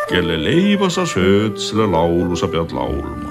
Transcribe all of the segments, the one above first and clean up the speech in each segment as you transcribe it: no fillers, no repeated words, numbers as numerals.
Kelle leiba sa sööd, selle laulu sa pead laulma.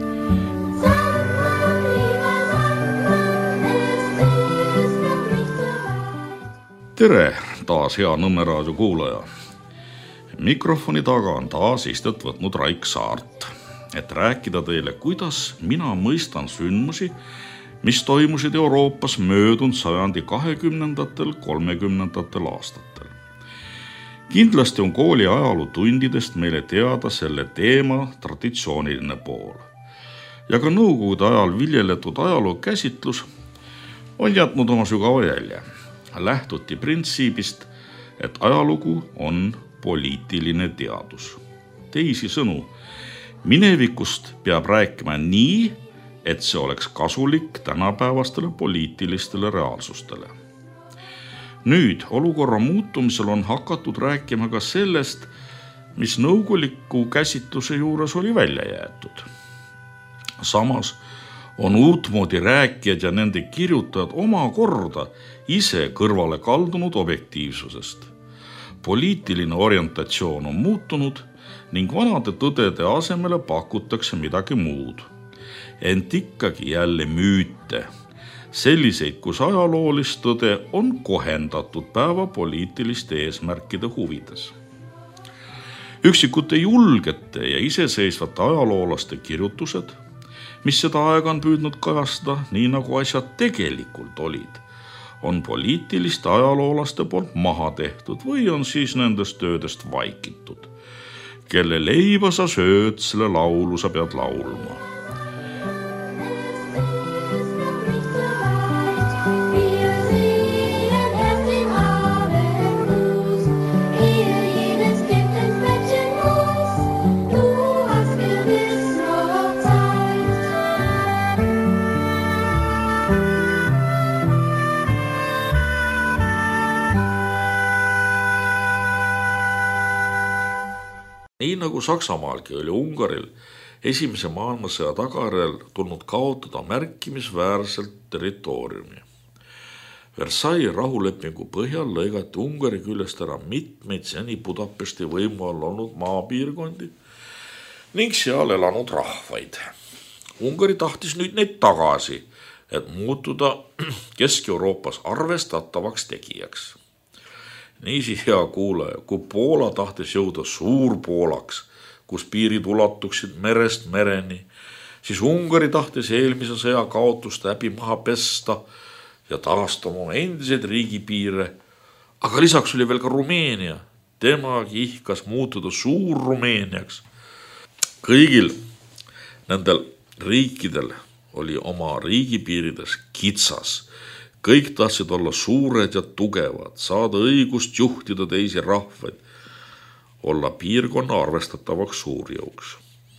Tere taas hea Nõmme raadio kuulaja. Mikrofoni taga on taas istet võtnud Raik Saart, et rääkida teile, kuidas mina mõistan sündmusi, mis toimusid Euroopas möödunud sajandi 20–30 aastatel. Kindlasti on kooli ajalootundidest meile teada selle teema traditsiooniline pool. Ja ka nõukogude ajal viljeletud ajaloo käsitlus on jätnud oma sügava jälje. Lähtuti printsiibist, et ajalugu on poliitiline teadus. Teisisõnu, minevikust peab rääkima nii, et see oleks kasulik tänapäevastele poliitilistele reaalsustele. Nüüd olukorra muutumisel on hakatud rääkima ka sellest, mis nõukoguliku käsitluse juures oli välja jäetud. Samas on uutmoodi rääkijad ja nende kirjutajad omakorda ise kõrvale kaldunud objektiivsusest. Poliitiline orientatsioon on muutunud ning vanade tõdede asemele pakutakse midagi muud. Ent ikkagi jälle müüte, selliseid, kus ajaloolist tõde on kohendatud päeva poliitiliste eesmärkide huvides. Üksikute julgete ja iseseisvate ajaloolaste kirjutused, mis seda aega on püüdnud kajastada nii nagu asjad tegelikult olid, on poliitiliste ajaloolaste poolt maha tehtud või on siis nendest töödest vaikitud. Kelle leiba sa sööd, selle laulu sa pead laulma. Nii nagu Saksamaalgi oli Ungaril esimese maailmasõja tagajärjel tulnud kaotada märkimisväärselt territooriumi. Versailles rahulepingu põhjal lõigati Ungari küljest ära mitmeid seni Budapesti võimu all olnud maapiirkondi ning seal elanud rahvaid. Ungari tahtis nüüd neid tagasi, et muutuda Kesk-Euroopas arvestatavaks tegijaks. Niisi hea kuulaja, kui Poola tahtis jõuda Suurpoolaks, kus piirid ulatuksid merest mereni, siis Ungari tahtis eelmise sõja kaotust läbi maha pesta ja taastama oma endiseid riigipiire. Aga lisaks oli veel ka Rumeenia. Temagi ihkas muutuda Suur-Rumeeniaks. Kõigil nendel riikidel oli oma riigipiirides kitsas. Kõik tahtsid olla suured ja tugevad, saada õigust juhtida teisi rahvaid, olla piirkonna arvestatavaks suurjõuks.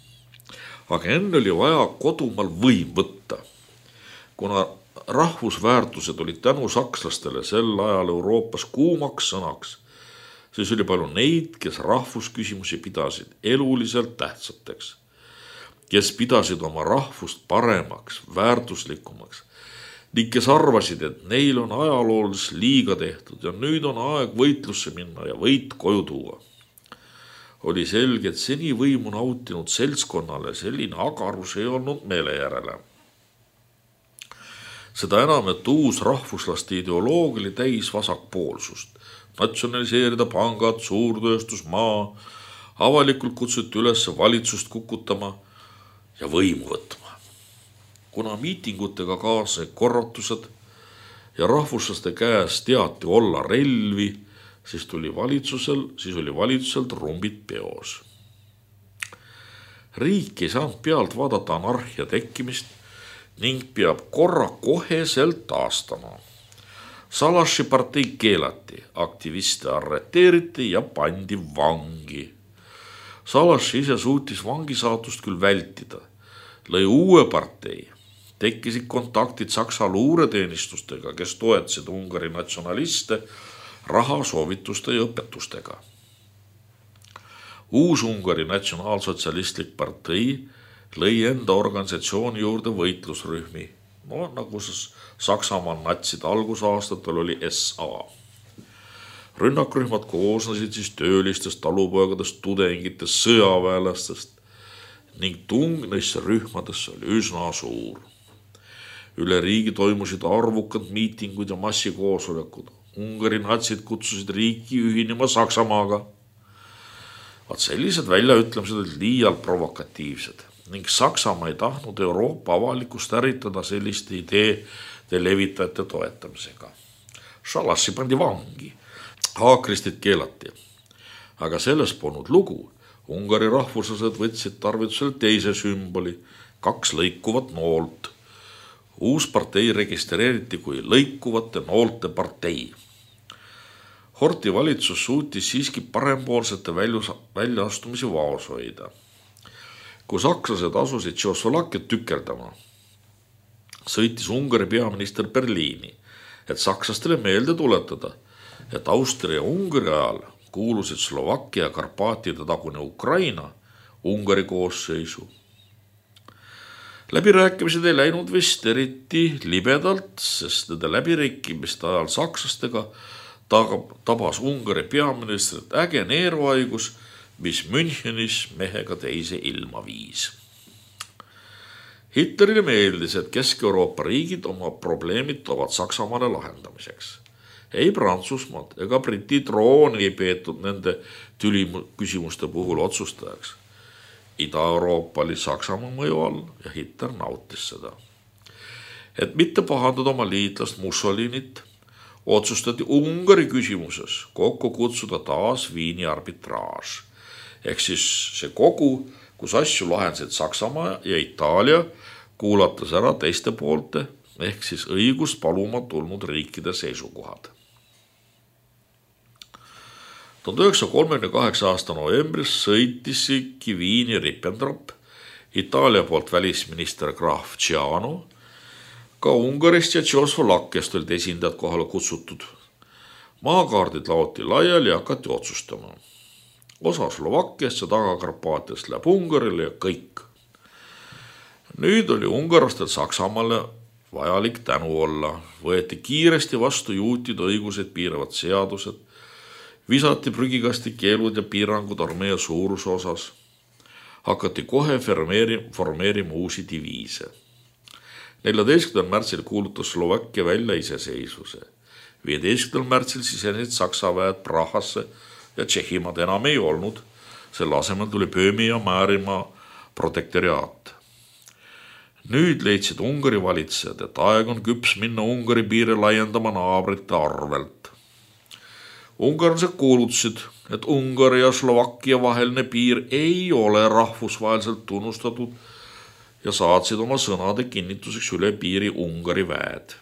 Aga enne oli vaja kodumaal võim võtta. Kuna rahvusväärtused olid tänu sakslastele sel ajal Euroopas kuumaks sõnaks, siis oli palju neid, kes rahvusküsimusi pidasid eluliselt tähtsateks, kes pidasid oma rahvust paremaks, väärtuslikumaks, ning kes arvasid, et neil on ajaloolis liiga tehtud ja nüüd on aeg võitlusse minna ja võit koju tuua. Oli selge, et seni võimu nautinud seltskonnale selline agarus ei olnud meele järele. Seda enam, et uus rahvuslaste ideoloog oli täis vasakpoolsust. Natsionaliseerida pangad, suurtööstus, maa, avalikult kutsuti üles valitsust kukutama ja võimu võtma. Kuna miitingutega kaasnesid korratused ja rahvuslaste käes teati olla relvi, siis oli valitsusel trumbid peos. Riik ei saanud pealt vaadata anarhia tekkimist ning peab korra koheselt taastama. Salaši partei keelati, aktiviste arreteeriti ja pandi vangi. Salaši ise suutis vangisaatust küll vältida, lõi uue partei. Tekkisid kontaktid Saksa luureteenistustega, kes toetasid Ungari natsionaliste rahasoovituste ja õpetustega. Uus Ungari natsionaalsotsialistlik partei lõi enda organisatsiooni juurde võitlusrühmi, nagu Saksamaal natside algusaastatel oli SA. Rünnakrühmad koosnesid siis töölistest, talupoegadest, tudengitest, sõjaväelastest ning tung neisse rühmadesse oli üsna suur. Üle riigi toimusid arvukad miitingud ja massikoosolekud. Ungari natsid kutsusid riiki ühinema Saksamaaga. Vaat sellised väljaütlemised olid liialt provokatiivsed ning Saksamaa ei tahtnud Euroopa avalikkust ärritada selliste ideede levitajate toetamisega. Šalassi pandi vangi, haakristid keelati. Aga sellest polnud lugu. Ungari rahvuslased võtsid tarvitusele teise sümboli, 2 lõikuvat noolt. Uus partei registreeriti kui lõikuvate noolte partei. Horti valitsus suutis siiski parempoolsete väljaastumisi vaos hoida. Kui sakslased asusid Tšehhoslovakkiat tükerdama, sõitis Ungari peaminister Berliini, et sakslastele meelde tuletada, et Austria ja Ungari ajal kuulusid Slovakkia ja Karpaatide tagune Ukraina Ungari koosseisu. Läbirääkimised ei läinud vist eriti libedalt, sest nende läbirääkimiste ajal sakslastega tabas Ungari peaministrit äge neeruhaigus, mis Münchenis mehega teise ilma viis. Hitlerile meeldis, et Kesk-Euroopa riigid oma probleemid toovad Saksamaale lahendamiseks. Ei Prantsusmaad ega Briti trooni ei peetud nende tüliküsimuste puhul otsustajaks. Ida-Euroopa oli Saksamaa mõju all ja Hitler nautis seda. Et mitte pahandada oma liitlast Mussolinit, otsustati Ungari küsimuses kokku kutsuda taas Viini arbitraaž. Ehk siis see kogu, kus asju lahendasid Saksamaa ja Itaalia, kuulates ära teiste poolte, ehk siis õigust paluma tulnud riikide seisukohad. 1938 aasta novembris sõitisigi Viini Ribbentrop, Itaalia poolt välisminister Graf Ciano, ka Ungarist ja Tšehhoslovakkiast olid esindajad kohale kutsutud. Maakaardid laoti laiali ja hakati otsustama. Osa Slovakkiast ja Taga-Karpaatiast läheb Ungarile ja kõik. Nüüd oli ungarlastel Saksamaale vajalik tänu olla. Võeti kiiresti vastu juutide õigused piiravad seadused, visati prügikasti keelud ja piirangud armee suuruse osas. Hakati kohe formeerima uusi diviise. 14. märtsil kuulutas Slovakkia välja iseseisvuse. 15. märtsil sisenesid Saksa väed Prahasse ja Tšehhimaad enam ei olnud. Selle asemel tuli Böömi ja Määrimaa protektoriaat. Nüüd leidsid Ungari valitsejad, et aeg on küps minna Ungari piire laiendama naabrite arvelt. Ungarlased kuulutasid, et Ungari ja Slovakkia vaheline piir ei ole rahvusvaheliselt tunnustatud ja saatsid oma sõnade kinnituseks üle piiri Ungari väed.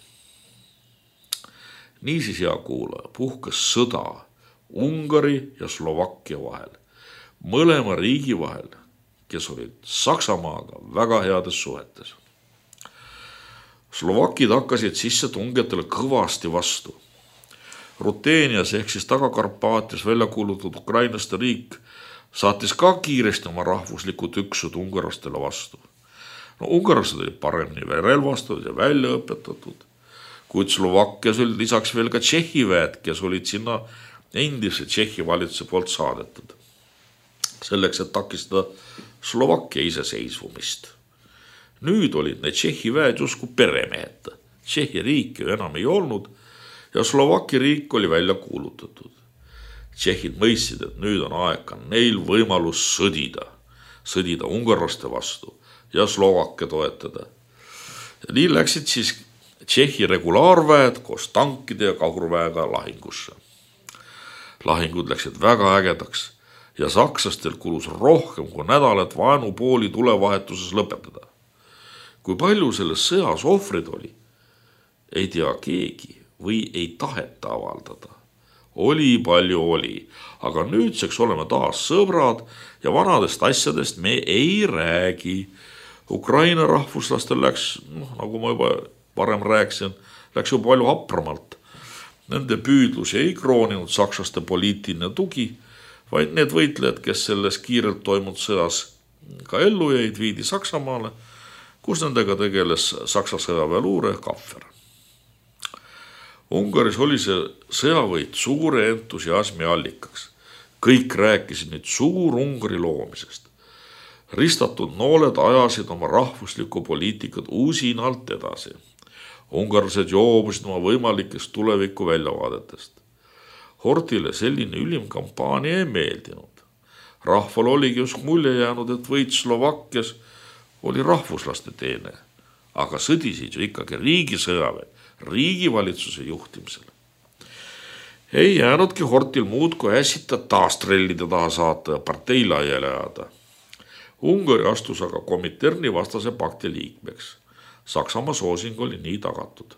Niisiis, hea kuulaja, puhkes sõda Ungari ja Slovakkia vahel, mõlema riigi vahel, kes olid Saksamaaga väga heades suhetes. Slovakid hakkasid sissetungijatele kõvasti vastu. Ruteenias ehk siis Taga-Karpaatias välja kuulutatud ukrainlaste riik saatis ka kiiresti oma rahvuslikud üksused ungarlastele vastu. Ungarlased olid paremini relvastatud ja välja õpetatud, kuid Slovakkias olid lisaks veel ka Tšehhi väed, kes olid sinna endise Tšehhi valitsuse poolt saadetud. Selleks, et takistada Slovakkia iseseisvumist. Nüüd olid need Tšehhi väed justkui peremehed. Tšehhi riiki enam ei olnud ja Slovakkia riik oli välja kuulutatud. Tšehhid mõistsid, et nüüd on aeg ka neil võimalus sõdida ungarlaste vastu ja Slovakkia toetada. Ja nii läksid siis Tšehhi regulaarväed koos tankide ja kahurväega lahingusse. Lahingud läksid väga ägedaks ja sakslastel kulus rohkem kui nädal, et vaenupooli tulevahetuses lõpetada. Kui palju selles sõjas ohvrid oli, ei tea keegi või ei taheta avaldada. Oli palju oli, aga nüüdseks oleme taas sõbrad ja vanadest asjadest me ei räägi. Ukraina rahvuslastel läks, nagu ma juba varem rääkisin, läks ju palju hapramalt. Nende püüdlusi ei krooninud sakslaste poliitiline tugi, vaid need võitlejad, kes selles kiirelt toimunud sõjas ka ellu jäid, viidi Saksamaale, kus nendega tegeles Saksa sõjaväeluure Kapfer. Ungaris oli see sõjavõit suure entusiasmi allikaks. Kõik rääkisid nüüd Suur-Ungari loomisest. Ristatud nooled ajasid oma rahvuslikku poliitikat usinalt edasi. Ungarlased joobusid oma võimalikest tuleviku väljavaadetest. Horthile selline ülim kampaania ei meeldinud. Rahval oligi just mulje jäänud, et võit Slovakkias oli rahvuslaste teene, aga sõdisid ju ikkagi riigisõjaväe, riigivalitsuse juhtimisel. Ei jäänudki Horthil muud kui äsita taastrellide taha saata ja partei laiali ajada. Ungari astus aga Kominterni vastase pakti liikmeks. Saksamaa soosing oli nii tagatud.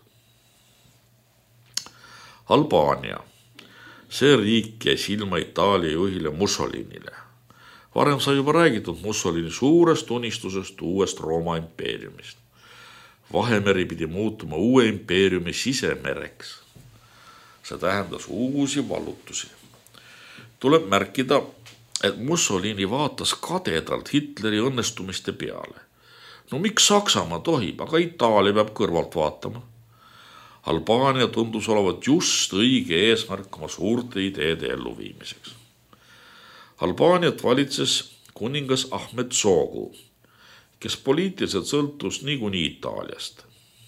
Albaania. See riik jäi silma Itaalia juhile Mussolinile. Varem sai juba räägitud Mussolini suurest unistusest uuest Rooma impeeriumist. Vahemeri pidi muutuma uue impeeriumi sisemereks. See tähendas uusi vallutusi. Tuleb märkida, et Mussolini vaatas kadedalt Hitleri õnnestumiste peale. No miks Saksamaa tohib, aga Itaalia peab kõrvalt vaatama. Albaania tundus olevat just õige eesmärk oma suurte ideede elluviimiseks. Albaaniat valitses kuningas Ahmed Zogu, kes poliitiliselt sõltus niikuinii Itaaliast.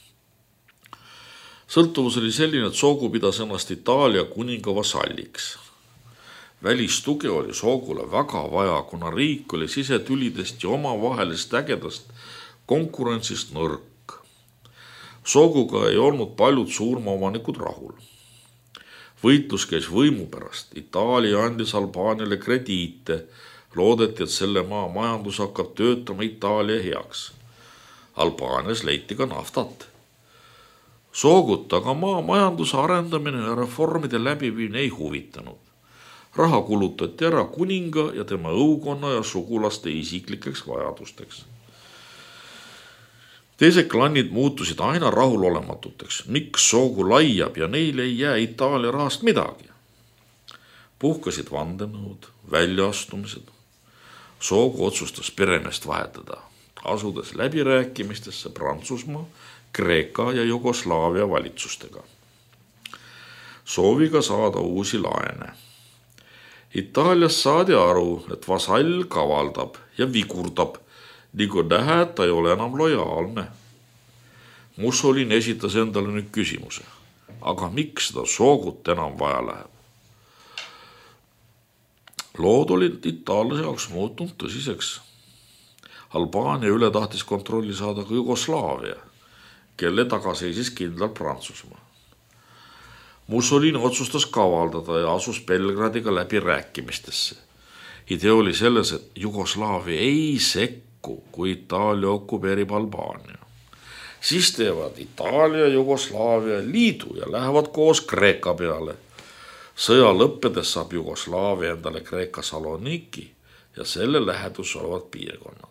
Sõltuvus oli selline, et Zogu pidas ennast Itaalia kuninga vasalliks. Välistuge oli Zogule väga vaja, kuna riik oli sisetülidest ja omavahelist ägedast konkurentsist nõrk. Zoguga ei olnud paljud suurmaomanikud rahul. Võitlus käis võimu pärast. Itaalia andis Albaaniale krediite. Loodeti, et selle maa majandus hakkab töötama Itaalia heaks. Albaanias leiti ka naftat. Zogut aga maa majanduse arendamine ja reformide läbiviimine ei huvitanud. Raha kulutati ära kuninga ja tema õukonna ja sugulaste isiklikeks vajadusteks. Teised klannid muutusid aina rahulolematuteks. Miks Zogu laiab ja neile ei jää Itaalia rahast midagi? Puhkasid vandenõud, väljaastumised. Zogu otsustas peremeest vahetada, asudes läbirääkimistesse Prantsusmaa, Kreeka ja Jugoslaavia valitsustega. Sooviga saada uusi laene. Itaalias saadi aru, et vasall kavaldab ja vigurdab, nii kui nähe, et ta ei ole enam lojaalne. Mussolini esitas endale nüüd küsimuse, aga miks seda Zogut enam vaja läheb? Lood olid itaallase jaoks muutunud tõsiseks. Albaania üle tahtis kontrolli saada ka Jugoslaavia, kelle taga seisis kindlalt Prantsusmaa. Mussolini otsustas kavaldada ja asus Belgradiga läbi rääkimistesse. Idee oli selles, et Jugoslaavia ei sekku, kui Itaalia okupeerib Albaania. Siis teevad Itaalia ja Jugoslaavia liidu ja lähevad koos Kreeka peale. Sõja lõppedes saab Jugoslaavia endale Kreeka Saloniki ja selle lähedus olevad piirkonnad.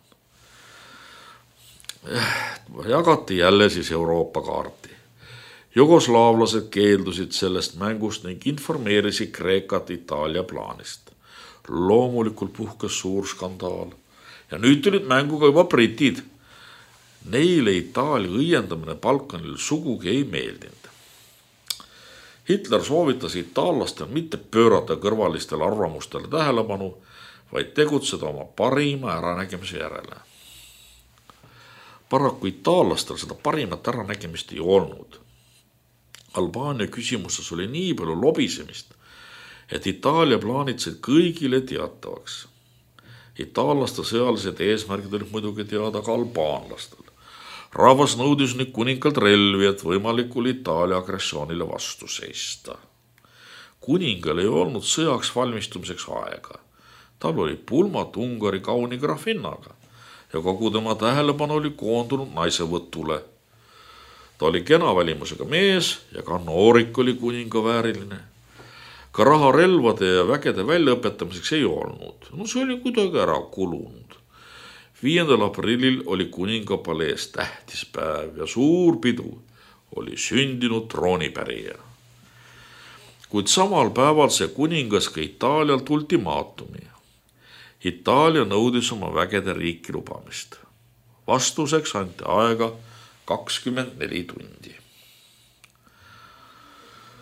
Jagati jälle siis Euroopa kaarti. Jugoslaavlased keeldusid sellest mängust ning informeerisid Kreekat Itaalia plaanist. Loomulikult puhkes suur skandaal. Ja nüüd tulid mänguga juba britid. Neile Itaalia õiendamine Balkanil sugugi ei meeldinud. Hitler soovitas itaallastel mitte pöörata kõrvalistel arvamustele tähelepanu, vaid tegutseda oma parima äranägemise järele. Paraku itaallastel seda parimat äranägemist ei olnud. Albaania küsimuses oli nii palju lobisemist, et Itaalia plaanitsid kõigile teatavaks. Itaallaste sõjalised eesmärgid olid muidugi teada ka albaanlastel. Rahvas nõudis nüüd kuningalt relvi, et võimalikul Itaalia agressioonile vastu seista. Kuningal ei olnud sõjaks valmistumiseks aega. Tal oli pulmat Ungari kauni grafinnaga ja kogu tema tähelepanu oli koondunud naisevõtule. Ta oli kena välimusega mees ja ka noorik oli kuninga vääriline. Ka raha relvade ja vägede väljaõpetamiseks ei olnud. No see oli kuidagi ära kulunud. 5. aprillil oli kuninga palees tähtis päev ja suur pidu oli sündinud troonipärija. Kuid samal päeval see kuningas ka Itaalialt ultimaatumi. Itaalia nõudis oma vägede riiki lubamist. Vastuseks anti aega 24 tundi.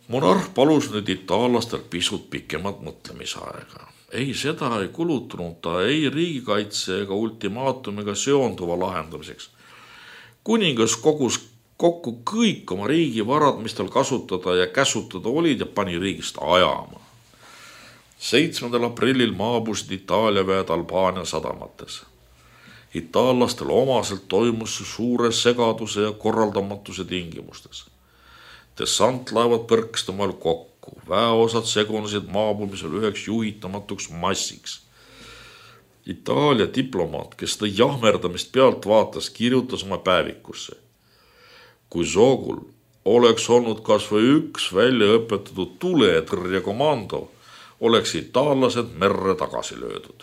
Monarh palus nüüd itaallastel pisut pikemat mõtlemisaega. Ei, seda ei kulutanud ta ei riigikaitse ega ultimaatumiga seonduva lahendamiseks. Kuningas kogus kokku kõik oma riigi varad, mis tal kasutada ja käsutada olid, ja pani riigist ajama. 7. aprillil maabusid Itaalia väed Albaania sadamates. Itaallastel omaselt toimus suure segaduse ja korraldamatuse tingimustes. Dessantlaevad põrksid omal kokku, väeosad segunesid maabumisel üheks juhitamatuks massiks. Itaalia diplomaat, kes seda jahmerdamist pealt vaatas, kirjutas oma päevikusse. Kui Sogul oleks olnud kas või üks välja õpetatud tuletõrjekomando, oleks itaallased merre tagasi löödud.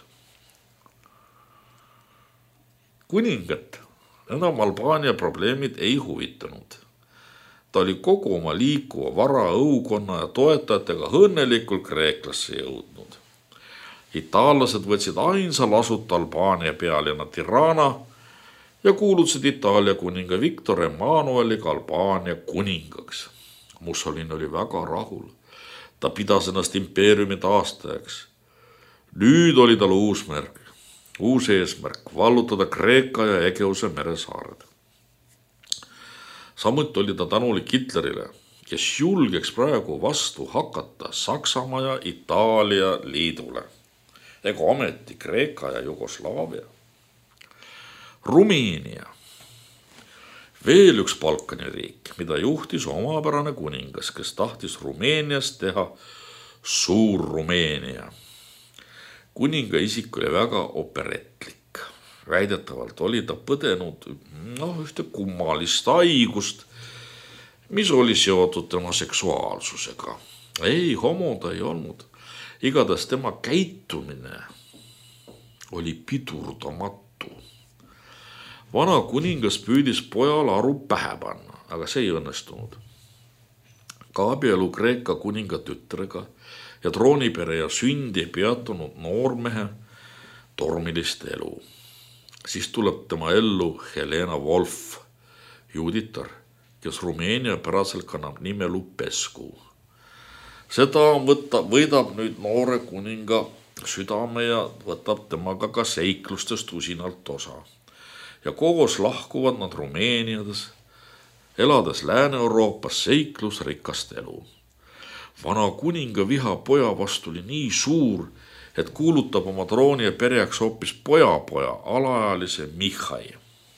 Kuningat enam Albaania probleemid ei huvitanud. Ta oli kogu oma liikuva vara, õukonna ja toetajatega õnnelikult Kreeklasse jõudnud. Itaallased võtsid ainsal asuta Albaania pealinna Tirana ja kuulutasid Itaalia kuninga Victor Emmanueliga Albaania kuningaks. Mussolini oli väga rahul. Ta pidas ennast impeeriumi taastajaks. Nüüd oli tal uus eesmärk vallutada Kreeka ja Egeuse meresaared. Samuti oli ta tänulik Hitlerile, kes julgeks praegu vastu hakata Saksamaa ja Itaalia liidule. Ega ometi Kreeka ja Jugoslaavia. Rumeenia. Veel üks Balkani riik, mida juhtis omapärane kuningas, kes tahtis Rumeeniast teha suur Rumeenia. Kuninga isik oli väga operetlik. Väidetavalt oli ta põdenud ühte kummalist haigust, mis oli seotud tema seksuaalsusega. Ei, homo ta ei olnud. Igatahes tema käitumine oli pidurdamatu. Vana kuningas püüdis pojale aru pähe panna, aga see ei õnnestunud. Ka abielu Kreeka kuninga tütrega ja troonipere ja sündi ei peatunud noormehe tormilist elu. Siis tuleb tema ellu Helena Wolf, juuditar, kes Rumeenia päraselt kannab nime Lupescu. Seda võidab nüüd noore kuninga südame ja võtab temaga ka seiklustest usinalt osa. Ja koos lahkuvad nad Rumeeniades, elades Lääne-Euroopas seiklusrikast elu. Vana kuninga viha poja vastu oli nii suur, et kuulutab oma trooni ja perjaks hoopis pojapoja, alaealise Mihhai.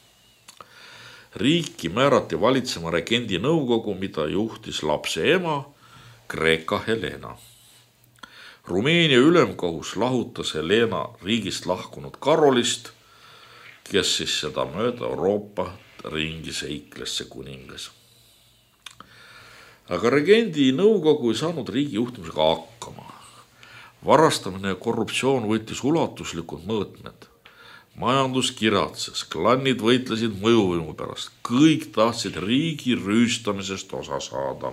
Riiki määrati valitsema regendi nõukogu, mida juhtis lapse ema, Kreeka Helena. Rumeenia ülemkohus lahutas Helena riigist lahkunud Karolist, kes siis seda mööda Euroopa ringi seikles see kuningas. Aga regendi nõukogu ei saanud riigi juhtimisega hakkama. Varastamine ja korruptsioon võttis ulatuslikud mõõtmed. Majandus kiratses, klannid võitlesid mõjuvõimu pärast. Kõik tahtsid riigi rüüstamisest osa saada.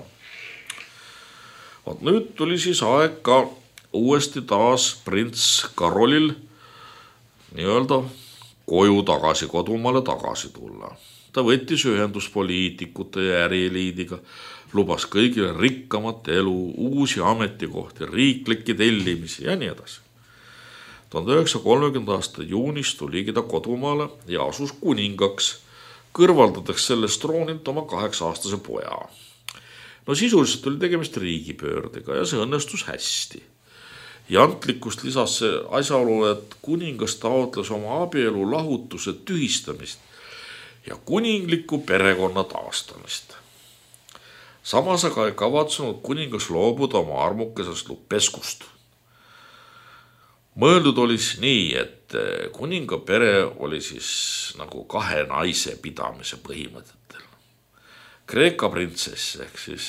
Nüüd tuli siis aeg ka uuesti taas prints Karolil nii-öelda koju tagasi, kodumaale tagasi tulla. Ta võttis ühendust poliitikute ja ärieliidiga, lubas kõigile rikkamat elu, uusi ametikohti, riiklikke tellimisi ja nii edasi. 1930. aasta juunis tuligi ta kodumaale ja asus kuningaks, kõrvaldades sellest troonilt oma 8-aastase poja. Sisuliselt oli tegemist riigipöördega ja see õnnestus hästi. Jantlikkust lisas see asjaolu, et kuningas taotles oma abielu lahutuse tühistamist ja kuningliku perekonna taastamist. Samas aga ei kavatsenud kuningas loobuda oma armukesest Lupeskust. Mõeldud oli nii, et kuninga pere oli siis nagu 2 naise pidamise põhimõtetel. Kreeka printsess ehk siis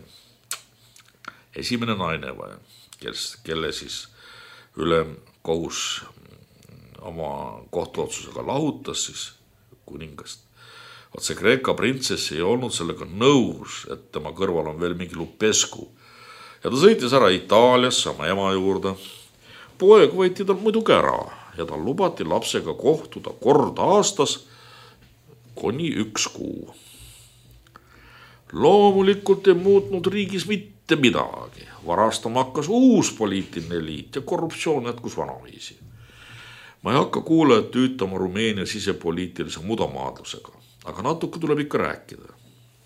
esimene naine, kelle siis ülemkohus oma kohtuotsusega lahutas siis kuningast. See Kreeka printsess ei olnud sellega nõus, et tema kõrval on veel mingi Lupescu. Ja ta sõitis ära Itaaliasse oma ema juurde. Poeg võeti tal muidugi ära ja tal lubati lapsega kohtuda kord aastas kuni 1 kuu. Loomulikult ei muutnud riigis mitte midagi. Varastama hakkas uus poliitiline eliit ja korruptsioon jätkus vanaviisi. Ma ei hakka kuulajat tüütama Rumeenia sisepoliitilise mudamaadlusega, aga natuke tuleb ikka rääkida.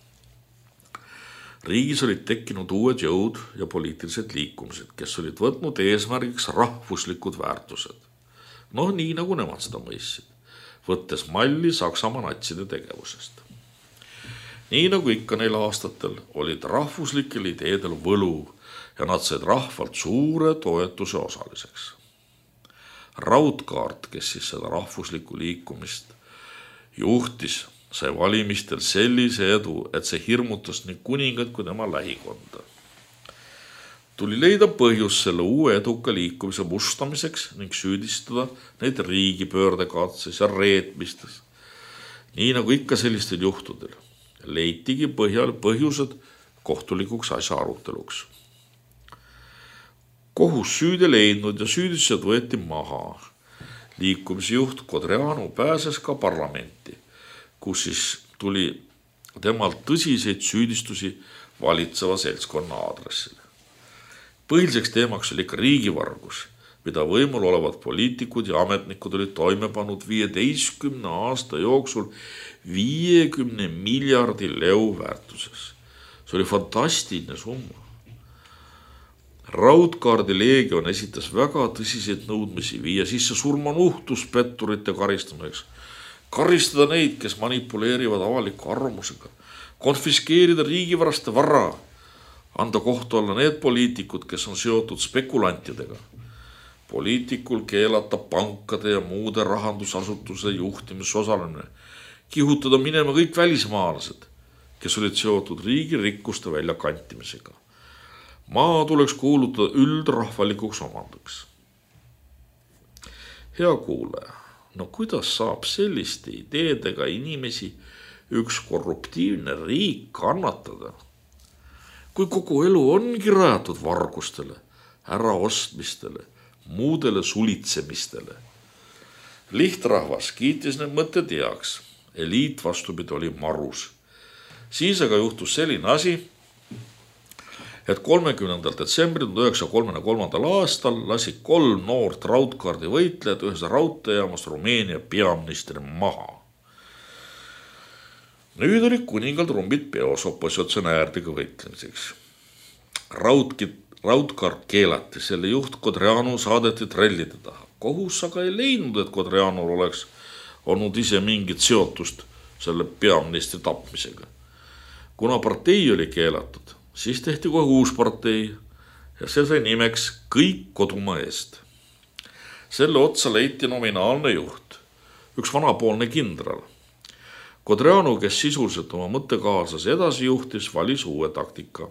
Riigis olid tekkinud uued jõud ja poliitilised liikumised, kes olid võtnud eesmärgiks rahvuslikud väärtused. Nii nagu nemad seda mõistsid, võttes malli Saksamaa natside tegevusest. Nii nagu ikka neil aastatel olid rahvuslikel ideedel võlu ja nad said rahvalt suure toetuse osaliseks. Raudkaart, kes siis seda rahvuslikku liikumist juhtis, sai valimistel sellise edu, et see hirmutas nii kuningat kui tema lähikonda. Tuli leida põhjus selle uue eduka liikumise mustamiseks ning süüdistada neid riigipöördekatses ja reetmistes. Nii nagu ikka sellistel juhtudel, leitigi põhjused kohtulikuks asja aruteluks. Kohus süüdi leidnud ja süüdistused võeti maha. Liikumise juht Codreanu pääses ka parlamenti, kus siis tuli temalt tõsiseid süüdistusi valitseva seltskonna aadressile. Põhiliseks teemaks oli ikka riigivargus, mida võimul olevad poliitikud ja ametnikud olid toime pannud 15 aasta jooksul 50 miljardi leu väärtuses. See oli fantastiline summa. Raudkaardi leegion esitas väga tõsiseid nõudmisi viia sisse surmanuhtlus petturite karistamiseks, karistada neid, kes manipuleerivad avaliku arvamusega, konfiskeerida riigivaraste vara, anda kohtu alla need poliitikud, kes on seotud spekulantidega, poliitikul keelata pankade ja muude rahandusasutuse juhtimises osalemine, kihutada minema kõik välismaalased, kes olid seotud riigi rikkuste väljakantimisega. Maa tuleks kuulutada üldrahvalikuks omandaks. Hea kuulaja, kuidas saab selliste ideedega inimesi üks korruptiivne riik kannatada? Kui kogu elu ongi rajatud vargustele, äraostmistele, muudele sulitsemistele. Lihtrahvas kiitis need mõtted heaks, eliit vastupidi oli marus. Siis aga juhtus selline asi, et 30. detsembril 1933. aastal lasi 3 noort raudkaardi võitlejad ühes raudteejaamas Rumeenia peaministri maha. Nüüd oli kuningal trumbid peos opositsionääridega võitlemiseks. Raudkaart keelati, selle juht Codreanu saadeti trellide taha. Kohus aga ei leidnud, et Codreanul oleks olnud ise mingit seotust selle peaministri tapmisega. Kuna partei oli keelatud, siis tehti kohe uus partei ja see sai nimeks Kõik kodumaa eest. Selle otsa leiti nominaalne juht, üks vanapoolne kindral. Codreanu, kes sisuliselt oma mõttekaaslase edasi juhtis, valis uue taktika.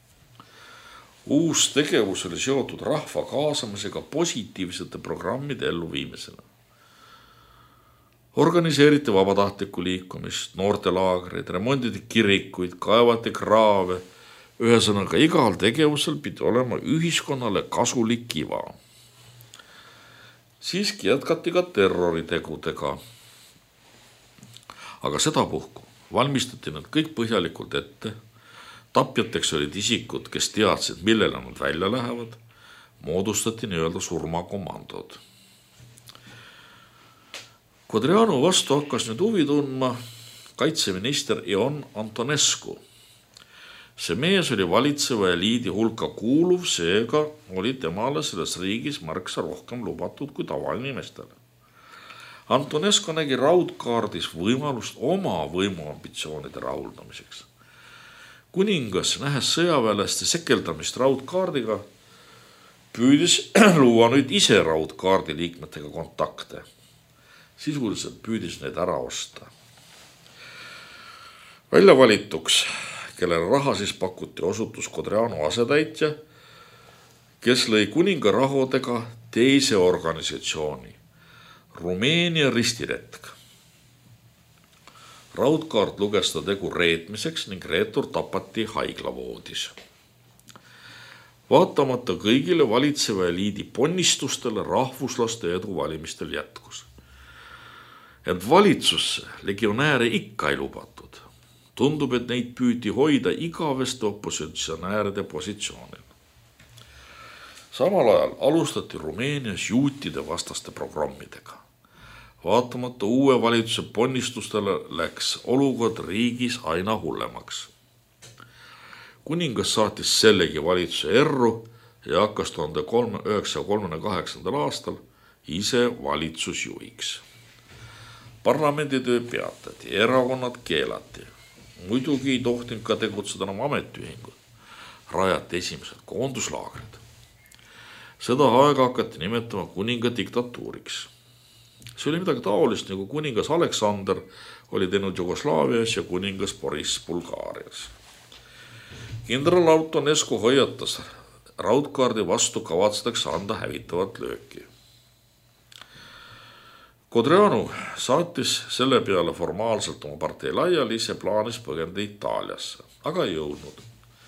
Uus tegevus oli seotud rahva kaasamisega positiivsete programmide elluviimisena. Organiseeriti vabatahtlikku liikumist, noortelaagreid, remonditi kirikuid, kaevati kraave. Ühesõnaga igal tegevusel pidi olema ühiskonnale kasulik kiva. Siiski jätkati ka terroritegudega. Aga sedapuhku valmistati nad kõik põhjalikult ette. Tapjateks olid isikud, kes teadsid, millele nad välja lähevad. Moodustati nii-öelda surmakomandod. Codreanu vastu hakkas nüüd huvi tundma kaitseminister Ion Antonescu. See mees oli valitseva eliidi hulka kuuluv, seega oli temale selles riigis märksa rohkem lubatud kui tavalinimestele. Antonescu nägi raudkaardis võimalust oma võimuambitsioonide rahuldamiseks. Kuningas, nähes sõjaväelaste sekeldamist raudkaardiga, püüdis luua nüüd ise raudkaardi liikmetega kontakte. Sisuliselt püüdis neid ära osta. Välja valituks, kellele raha siis pakuti, osutus Codreanu asetäitja, kes lõi kuninga rahodega teise organisatsiooni, Rumeenia ristiretk. Raudkaart luges ta tegu reetmiseks ning reetur tapati haiglavoodis. Vaatamata kõigile valitseva eliidi ponnistustele rahvuslaste edu valimistel jätkus. Ent valitsusse legionääre ikka ei lubatud. Tundub, et neid püüti hoida igavesti opositsionääride positsioonil. Samal ajal alustati Rumeenias juutide vastaste programmidega. Vaatamata uue valitsuse ponnistustele läks olukord riigis aina hullemaks. Kuningas saatis sellegi valitsuse erru ja hakkas 1938. aastal ise valitsusjuhiks. Parlamenditöö peatati, erakonnad keelati. Muidugi ei tohtinud ka tegutseda enam ametiühingud. Rajati esimesed koonduslaagrid. Seda aega hakati nimetama kuninga diktatuuriks. See oli midagi taolist, nagu kuningas Aleksander oli teinud Jugoslaavias ja kuningas Boris Bulgaarias. Kindral Antonescu hoiatas, raudkaardi vastu kavatsetakse anda hävitavat lööki. Codreanu saatis selle peale formaalselt oma partei laiali, ise plaanis põgeneda Itaaliasse, aga ei jõudnud.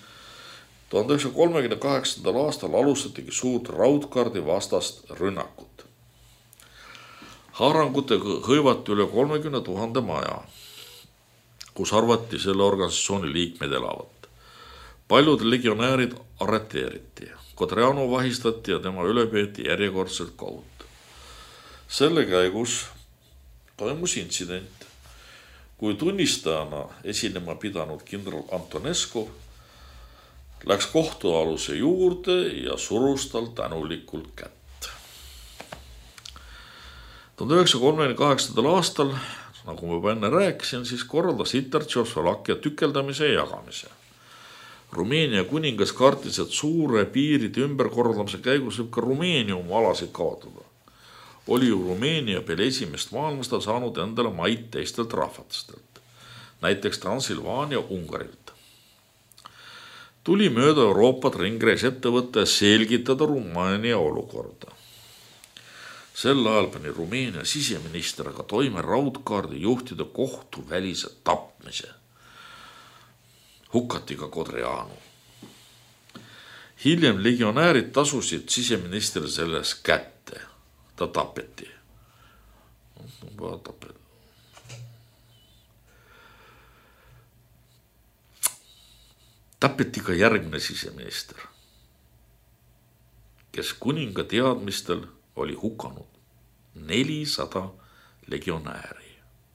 1938. aastal alustatigi suurt raudkaardi vastast rünnakut. Haarangutega hõivati üle 30 000 maja, kus arvati selle organisatsiooni liikmed elavat. Paljud legionäärid arreteeriti, Codreanu vahistati ja tema üle peeti järjekordselt kohut. Selle käigus toimus intsident, kui tunnistajana esinema pidanud kindral Antonescu läks kohtualuse juurde ja surus tal tänulikult kätt. 1938. aastal, nagu ma juba enne rääkisin, siis korraldas Hitler Tšehhoslovakkia tükeldamise ja jagamise. Rumeenia kuningas kartis, et suure piiride ümberkorraldamise käigus võib ka Rumeenia oma alasid kaotada. Oli ju Rumeenia peale esimest maailmasõda saanud endale maid teistelt rahvatestelt, näiteks Transilvaania Ungarilt. Tuli mööda Euroopat ringreis ette võtta ja selgitada Rumeenia olukorda. Sel ajal pani Rumeenia siseminister aga toime raudkaardi juhtide kohtuvälise tapmise. Hukati ka Codreanu. Hiljem legionäärid tasusid siseministrile selles kätte. Ta tapeti. Tapeti ka järgmine siseminister, kes kuninga teadmistel oli hukanud 400 legionääri.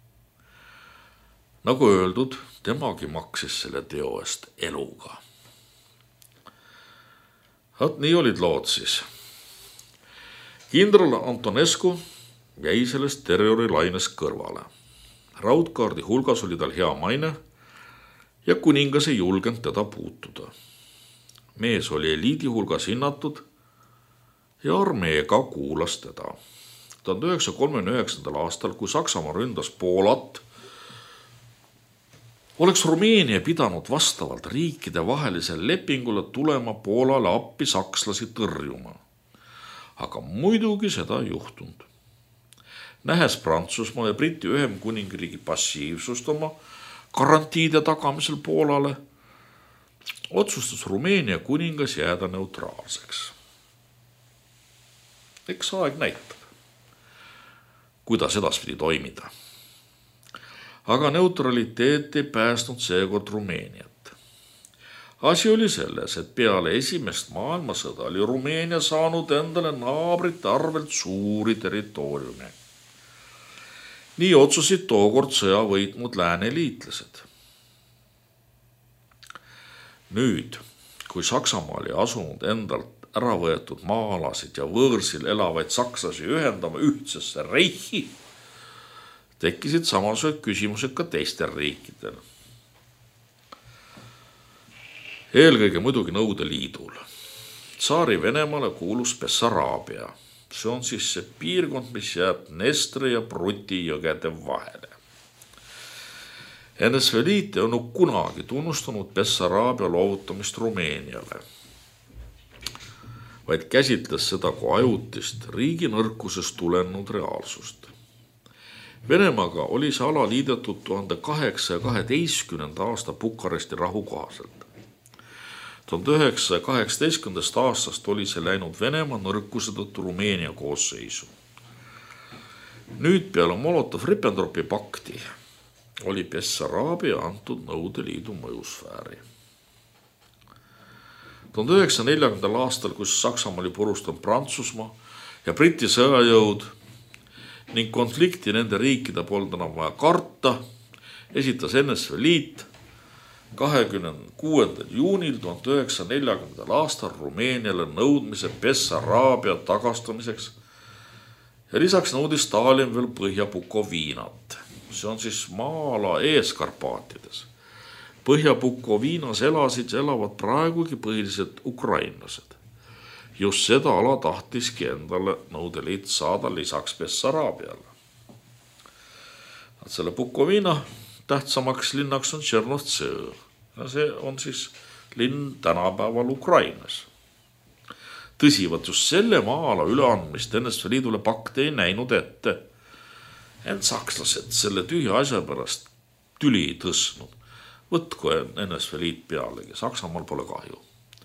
Nagu öeldud, temagi maksis selle teo eest eluga. Nii olid lood siis. Kindral Antonescu jäi sellest terrorilainest kõrvale. Raudkaardi hulgas oli tal hea maine ja kuningas ei julgenud teda puutuda. Mees oli eliidi hulgas hinnatud ja armee ka kuulas teda. 1939. aastal, kui Saksamaa ründas Poolat, oleks Rumeenia pidanud vastavalt riikide vahelisele lepingule tulema Poolale appi sakslasi tõrjuma. Aga muidugi seda ei juhtunud. Nähes Prantsusmaa ja Briti Ühendkuningriigi passiivsust oma garantiide tagamisel Poolale, otsustas Rumeenia kuningas jääda neutraalseks. Eks aeg näitab, kuidas edaspidi toimida. Aga neutraliteet ei päästnud seekord Rumeeniat. Asi oli selles, et peale esimest maailmasõda oli Rumeenia saanud endale naabrite arvelt suuri territooriume. Nii otsusid tookord sõja võitnud lääneliitlased. Nüüd, kui Saksamaa oli asunud endalt ära võetud maa-alasid ja võõrsil elavaid sakslasi ühendama ühtsesse reihi, tekkisid samasugused küsimused ka teistel riikidel. Eelkõige muidugi Nõukogude Liidul. Tsaari Venemaale kuulus Bessaraabia. See on siis see piirkond, mis jääb Dnestri ja Pruti jõgede vahele. NSV Liit ei olnud kunagi tunnustanud Bessaraabia loovutamist Rumeeniale, vaid käsitles seda kui ajutist riigi nõrkusest tulenud reaalsust. Venemaaga oli see ala liidetud 1812. aasta Bukaresti rahu kohaselt. 1918. aastast oli see läinud Venemaa nõrkuse tõttu Rumeenia koosseisu. Nüüd peale Molotov-Ribbentropi pakti oli Bessaraabia antud Nõukogude Liidu mõjusfääri. 1940. aastal, kus Saksamaa oli purustanud Prantsusmaa ja Briti sõjajõud ning konflikti nende riikide polnud enam vaja karta, esitas NSV Liit 26. juunil 1940. aastal Rumeeniale nõudmise Bessaraabia tagastamiseks ja lisaks nõudis Stalin veel Põhja-Bukoviinat. See on siis maa-ala Eeskarpaatides. Põhja-Bukoviinas elavad praegugi põhiliselt ukrainlased. Just seda ala tahtiski endale Nõukogude Liit saada lisaks Bessaraabiale. Selle Bukoviina tähtsamaks linnaks on Tšernovtsev. See on siis linn tänapäeval Ukrainas. Tõsivat just selle maa-ala üleandmist NSV Liidule pakt ei näinud ette. Ent sakslased selle tühja asja pärast tüli ei tõstnud. Võtku NSV Liit pealegi, Saksamaal pole kahju.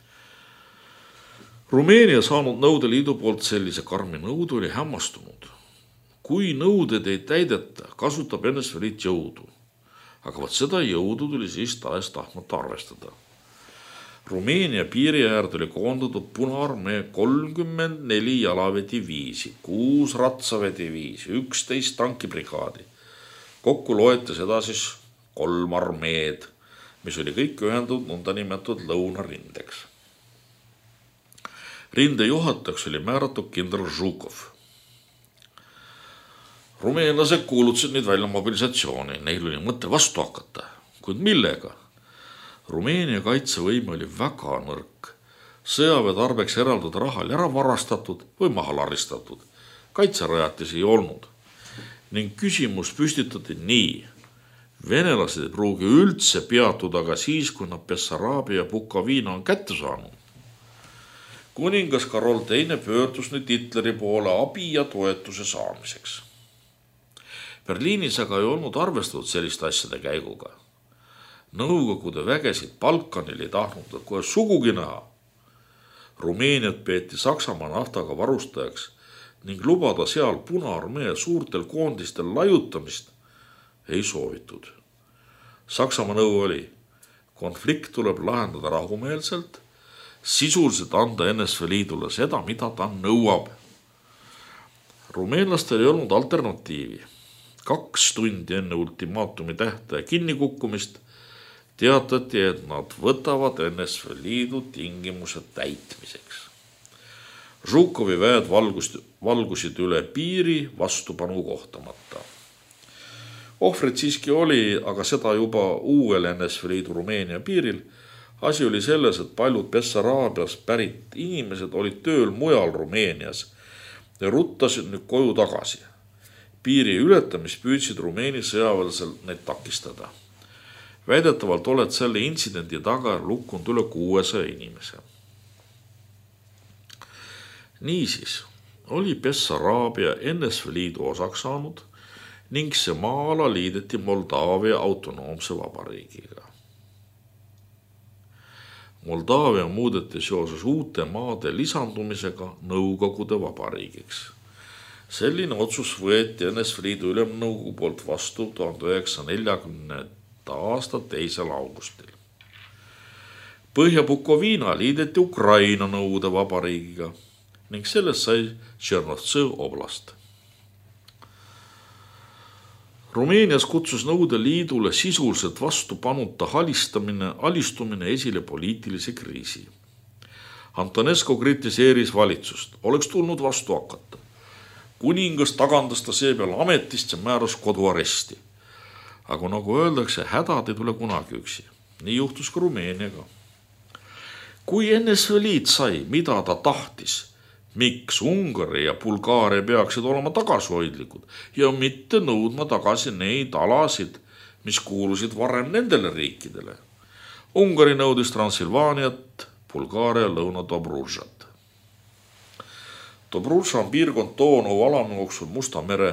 Rumeenia saanud Nõukogude Liidu poolt sellise karmi nõude oli hämmastunud. Kui nõuded ei täideta, kasutab NSV Liit jõudu. Aga võt seda jõudu tuli siis tahes-tahtmata arvestada. Rumeenia piiri äärde oli koondatud Punaarmee 34 jalaväediviisi, 6 ratsaväediviisi, 11 tankibrigaadi. Kokku loeti seda siis 3 armeed, mis oli kõik ühendatud nõndanimetatud lõunarindeks. Rinde juhatajaks oli määratud kindral Žukov. Rumeenlased kuulutasid nüüd välja mobilisatsiooni, neil oli mõte vastu hakata, kuid millega? Rumeenia kaitsevõime oli väga nõrk. Sõjaväe tarbeks eraldatud raha oli ära varastatud või maha laristatud. Kaitserajatisi ei olnud. Ning küsimus püstitati nii. Venelased ei pruugi üldse peatuda aga siis, kui nad Bessaraabia ja Bukoviina on kätte saanud. Kuningas Karol II pöördus nüüd Hitleri poole abi ja toetuse saamiseks. Berliinis aga ei olnud arvestatud selliste asjade käiguga. Nõukogude vägesid Balkanil ei tahtnud kohe sugugi näha. Rumeeniat peeti Saksamaa naftaga varustajaks ning lubada seal Punaarmee suurtel koondistel lajutamist ei soovitud. Saksamaa nõu oli, konflikt tuleb lahendada rahumeelselt, sisuliselt anda NSV Liidule seda, mida ta nõuab. Rumeenlastel ei olnud alternatiivi. 2 tundi enne ultimaatumi tähtaja kinnikukkumist teatati, et nad võtavad NSV Liidu tingimused täitmiseks. Žukovi väed valgusid üle piiri vastupanu kohtamata. Ohvrid siiski oli, aga seda juba uuel NSV Liidu Rumeenia piiril. Asi oli selles, et paljud Bessaraabias pärit inimesed olid tööl mujal Rumeenias ja ruttasid nüüd koju tagasi. Piiri ületamist püüdsid Rumeeni sõjaväelasel neid takistada. Väidetavalt oled selle intsidendi taga lukkunud üle 600 inimese. Niisiis oli Bessaraabia NSV Liidu osaks saanud ning see maa-ala liideti Moldaavia autonoomse vabariigiga. Moldaavia muudeti seoses uute maade lisandumisega Nõukogude vabariigiks. Selline otsus võeti NSV Liidu ülemnõukogu poolt vastu 1940. aasta 2. augustil. Põhja-Bukoviina liideti Ukraina Nõukogude vabariigiga ning sellest sai Tšernovtsev oblast. Rumeenias kutsus Nõukogude Liidule sisuliselt vastupanuta alistumine esile poliitilise kriisi. Antonescu kritiseeris valitsust, oleks tulnud vastu hakata. Kuningas tagandas ta seepeal ametist ja määras koduaresti. Aga nagu öeldakse, hädad ei tule kunagi üksi. Nii juhtus ka Rumeeniaga. Kui NSV Liit sai, mida ta tahtis, miks Ungari ja Bulgaaria peaksid olema tagasihoidlikud ja mitte nõudma tagasi neid alasid, mis kuulusid varem nendele riikidele. Ungari nõudis Transilvaaniat, Bulgaaria Lõuna-Dobrudžat. Dobrudža on piirkond Doonovu alanõuksul Musta mere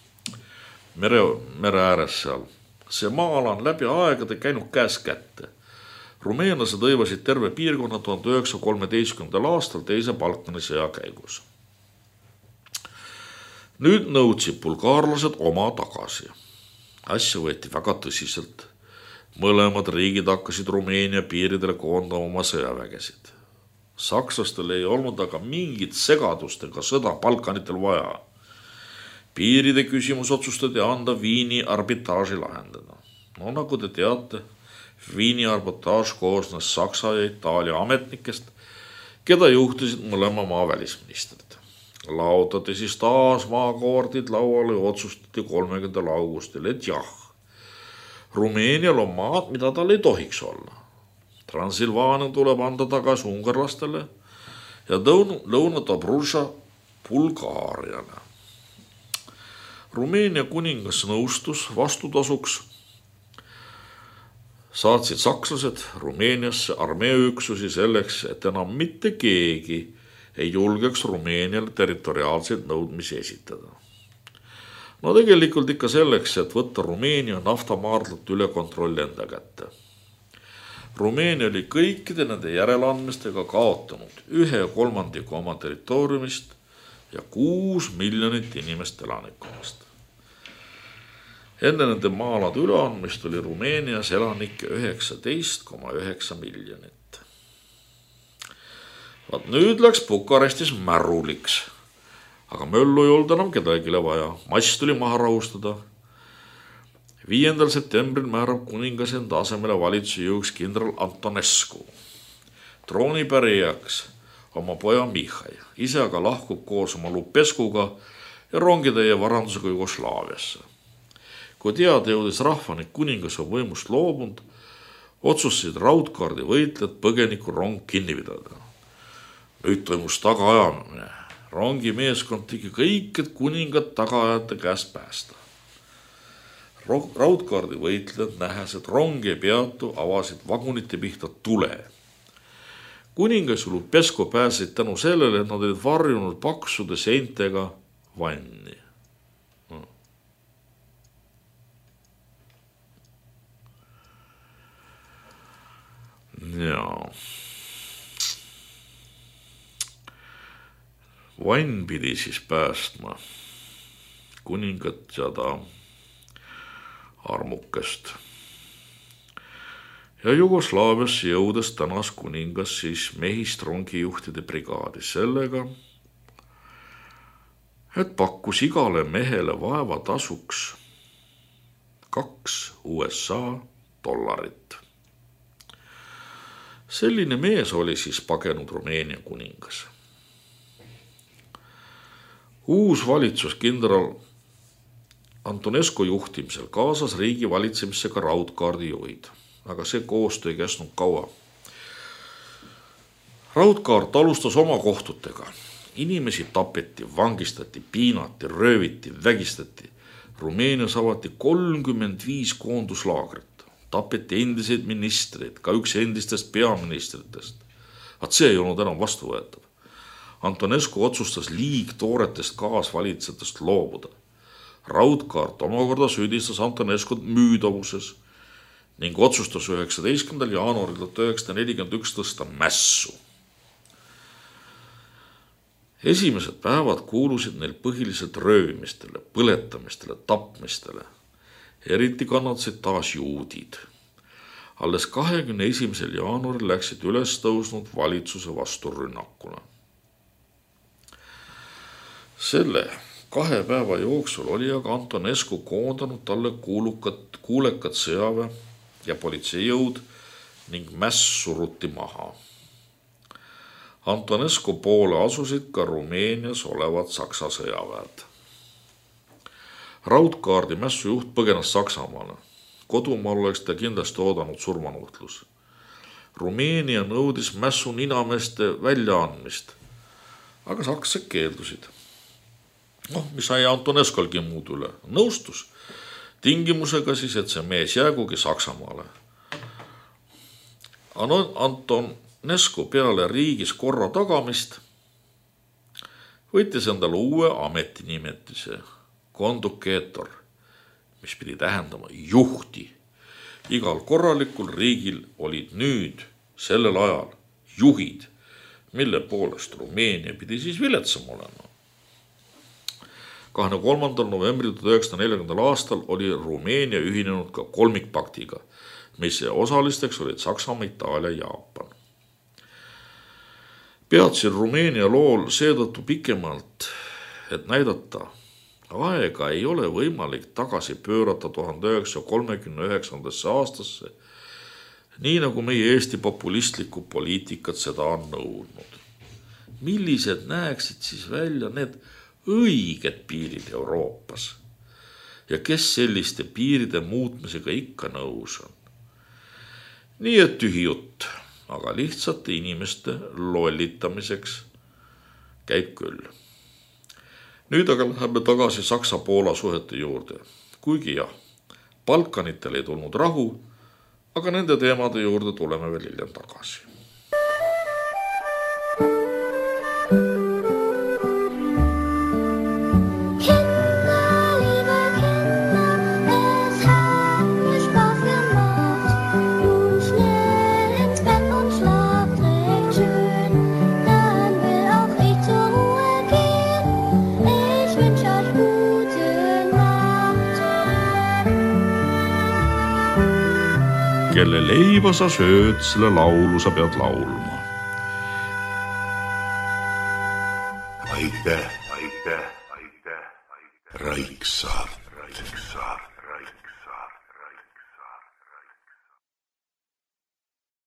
ääres seal. See maa-ala on läbi aegade käinud käes kätte. Rumeenlased õivasid terve piirkonna 1913. aastal teise Balkani sõja käigus. Nüüd nõudsid bulgaarlased oma tagasi. Asja võeti väga tõsiselt. Mõlemad riigid hakkasid Rumeenia piiridele koondama oma sõjavägesid. Sakslastel ei olnud aga mingit segadust ega sõda Balkanitel vaja. Piiride küsimus otsustati anda Viini arbitraaži lahendada. No nagu te teate, Viini arbitraaž koosnes Saksa ja Itaalia ametnikest, keda juhtisid mõlema maa välisministrid. Laotati siis taas maakoordid lauale ja otsustati 30. augustil, et jah, Rumeenial on maad, mida tal ei tohiks olla. Transilvaania tuleb anda tagasi ungarlastele ja Lõuna-Dobrusha Bulgaariale. Rumeenia kuningas nõustus vastutasuks. Saatsid sakslased Rumeeniasse armeeüksusi selleks, et enam mitte keegi ei julgeks Rumeeniale territoriaalseid nõudmisi esitada. No tegelikult ikka selleks, et võtta Rumeenia naftamaardlat üle kontrolli enda kätte. Rumeenia oli kõikide nende järeleandmistega kaotanud 1/3 oma territooriumist ja 6 miljonit inimest elanikkonnast. Enne nende maalade üleandmist oli Rumeenias elanikke 19,9 miljonit. Vaat nüüd läks Bukarestis märuliks. Aga möllu ei olnud enam kedagile vaja, mass tuli maha rahustada. 5. septembril määrab kuningas enda asemele valitsuse jõuks kindral Antonescu. Troonipärijaks oma poja Mihhail, ise aga lahkub koos oma Lupescuga ja rongitäie varandusega Jugoslaaviasse. Kui teada jõudis rahvani, kuningas on võimust loobunud, otsustasid raudkaardi võitlejad põgenikurong kinni pidada. Nüüd toimus tagaajamine. Rongi meeskond tegi kõik, et kuningat tagaajate käest päästa. Raudkaardi võitlejad nähes, et rong ei peatu, avasid vagunite pihta tule. Kuningas ja Lupescu pääsesid tänu sellele, et nad olid varjunud paksude seintega vanni. Jaa. Vann pidi siis päästma kuningat ja ta armukest. Ja Jugoslaaviasse jõudes tänas kuningas siis mehist rongijuhtide brigaadi sellega, et pakkus igale mehele vaeva tasuks 2 USA dollarit. Selline mees oli siis pagenud Rumeenia kuningas. Uus valitsus kindral Antonescu juhtimisel kaasas riigi valitsemisse ka raudkaardi juhid, aga see koostöö ei käsnud kaua. Raudkaart alustas oma kohtutega. Inimesi tapeti, vangistati, piinati, rööviti, vägistati. Rumeenias avati 35 koonduslaagrit. Tapeti endiseid ministreid, ka üks endistest peaministritest. Vaat see ei olnud enam vastuvõetav. Antonescu otsustas liigtooretest kaasvalitsejatest loobuda. Raudkaart omakorda süüdistas Antonescut müüdavuses ning otsustas 19. jaanuaril 1941 tõsta mässu. Esimesed päevad kuulusid neil põhiliselt röövimistele, põletamistele, tapmistele. Eriti kannatasid taas juudid. Alles 21. jaanuaril läksid üles tõusnud valitsuse vastu rünnakule. Selle 2 päeva jooksul oli aga Antonescu koondanud talle kuulekad sõjaväe ja politseijõud ning mäss suruti maha. Antonescu poole asusid ka Rumeenias olevad Saksa sõjaväed. Raudkaardi mässujuht põgenes Saksamaale. Kodumaal oleks ta kindlasti oodanud surmanuhtlus. Rumeenia nõudis mässu ninameeste väljaandmist, aga sakslased keeldusid. Mis sai Antonescolgi muud üle? Nõustus tingimusega siis, et see mees jäägugi Saksamaale. Antonescu peale riigis korra tagamist võttis endale uue ametinimetuse kondukeetor, mis pidi tähendama juhti. Igal korralikul riigil olid nüüd sellel ajal juhid, mille poolest Rumeenia pidi siis viletsam olema. 23. novembril 1940. aastal oli Rumeenia ühinenud ka kolmikpaktiga, mis osalisteks olid Saksamaa, Itaalia ja Jaapan. Peatsin Rumeenia lool seetõttu pikemalt, et näidata, aega ei ole võimalik tagasi pöörata 1939. aastasse, nii nagu meie Eesti populistlikku poliitikat seda on nõudnud. Millised näeksid siis välja need õiged piirid Euroopas ja kes selliste piiride muutmisega ikka nõus on? Nii et tühi jutt, aga lihtsate inimeste lollitamiseks käib küll. Nüüd aga läheme tagasi Saksa-Poola suhete juurde, kuigi jah, Balkanitel ei tulnud rahu, aga nende teemade juurde tuleme veel hiljem tagasi. Kelle leiba sa sööd, selle laulu sa pead laulma. Aitäh, Raiksaart.